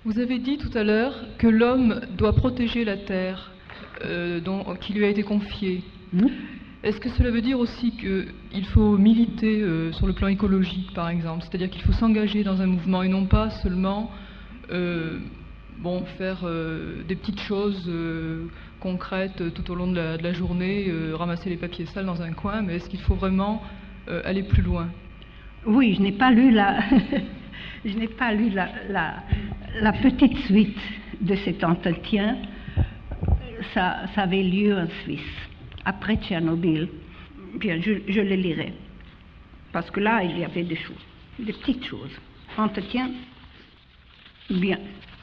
Vous avez dit tout à l'heure que l'homme doit protéger la terre qui lui a été confiée. Est-ce que cela veut dire aussi qu'il faut militer sur le plan écologique, par exemple? C'est-à-dire qu'il faut s'engager dans un mouvement et non pas seulement faire des petites choses concrètes tout au long de la journée, ramasser les papiers sales dans un coin, mais est-ce qu'il faut vraiment aller plus loin? Oui, je n'ai pas lu je n'ai pas lu la petite suite de cet entretien. Ça avait lieu en Suisse, après Tchernobyl. Bien, je le lirai. Parce que là, il y avait des choses, des petites choses. Entretien, bien.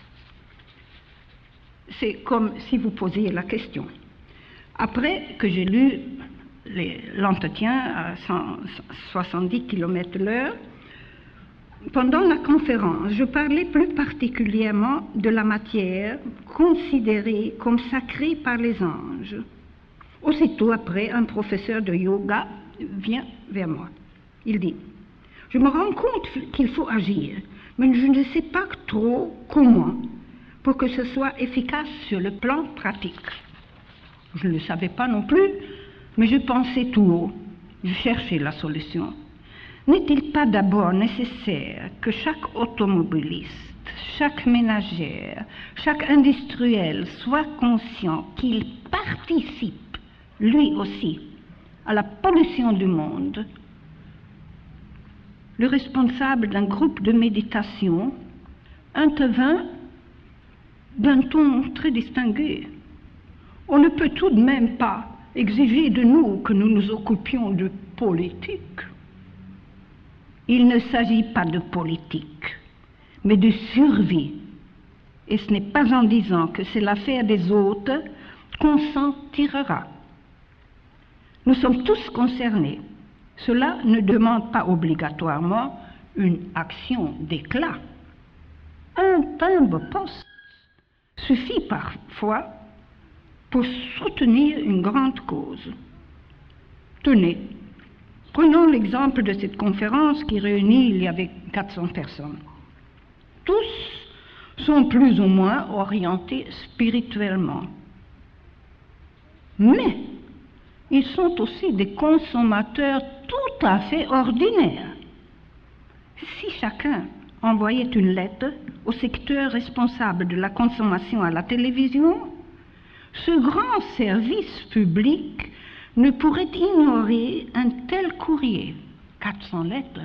C'est comme si vous posiez la question. Après que j'ai lu l'entretien à 170 km/h, pendant la conférence, je parlais plus particulièrement de la matière considérée comme sacrée par les anges. Aussitôt après, un professeur de yoga vient vers moi. Il dit: « Je me rends compte qu'il faut agir, mais je ne sais pas trop comment pour que ce soit efficace sur le plan pratique. » Je ne le savais pas non plus, mais je pensais tout haut. Je cherchais la solution. N'est-il pas d'abord nécessaire que chaque automobiliste, chaque ménagère, chaque industriel soit conscient qu'il participe, lui aussi, à la pollution du monde? Le responsable d'un groupe de méditation intervint d'un ton très distingué. On ne peut tout de même pas exiger de nous que nous nous occupions de politique. Il ne s'agit pas de politique, mais de survie. Et ce n'est pas en disant que c'est l'affaire des autres qu'on s'en tirera. Nous sommes tous concernés. Cela ne demande pas obligatoirement une action d'éclat. Un timbre-poste suffit parfois pour soutenir une grande cause. Tenez, prenons l'exemple de cette conférence qui réunit, il y avait 400 personnes. Tous sont plus ou moins orientés spirituellement. Mais ils sont aussi des consommateurs tout à fait ordinaires. Si chacun envoyait une lettre au secteur responsable de la consommation à la télévision, ce grand service public ne pourrait ignorer un tel courrier. 400 lettres.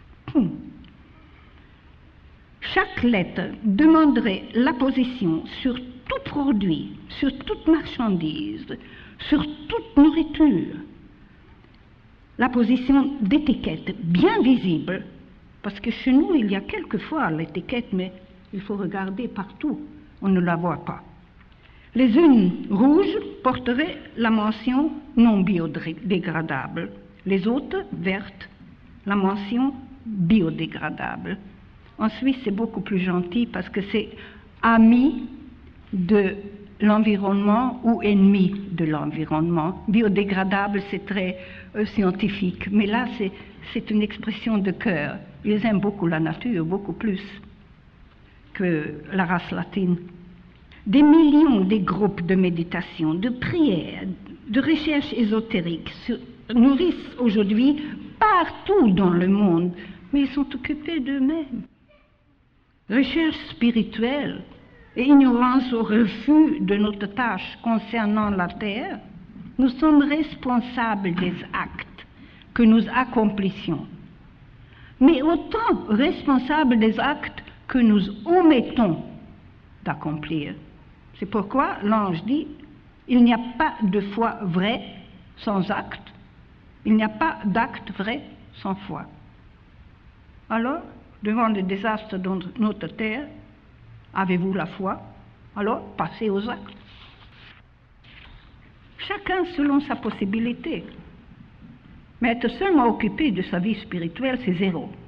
Chaque lettre demanderait l'apposition sur tout produit, sur toute marchandise, sur toute nourriture. L'apposition d'étiquettes bien visibles, parce que chez nous, il y a quelquefois l'étiquette, mais il faut regarder partout, on ne la voit pas. Les unes rouges porteraient la mention non biodégradable, les autres vertes, la mention biodégradable. En Suisse, c'est beaucoup plus gentil parce que c'est ami de l'environnement ou ennemi de l'environnement. Biodégradable, c'est très scientifique, mais là, c'est une expression de cœur. Ils aiment beaucoup la nature, beaucoup plus que la race latine. Des millions de groupes de méditation, de prières, de recherche ésotérique nourrissent aujourd'hui partout dans le monde, mais ils sont occupés d'eux-mêmes. Recherche spirituelle et ignorance au refus de notre tâche concernant la terre, nous sommes responsables des actes que nous accomplissions, mais autant responsables des actes que nous omettons d'accomplir. C'est pourquoi l'ange dit: il n'y a pas de foi vraie sans acte, il n'y a pas d'acte vrai sans foi. Alors, devant le désastre de notre terre, avez-vous la foi? Alors, passez aux actes. Chacun selon sa possibilité. Mais être seulement occupé de sa vie spirituelle, c'est zéro.